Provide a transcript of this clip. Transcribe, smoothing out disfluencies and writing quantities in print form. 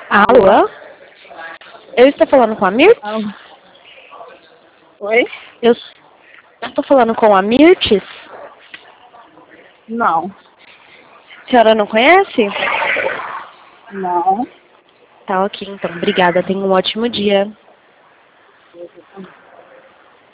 Alô? Eu estou falando com a Mirtes? Alô? Oi? Eu estou falando com a Mirtes? Não. A senhora não conhece? Não. Tá ok, então. Obrigada. Tenha um ótimo dia.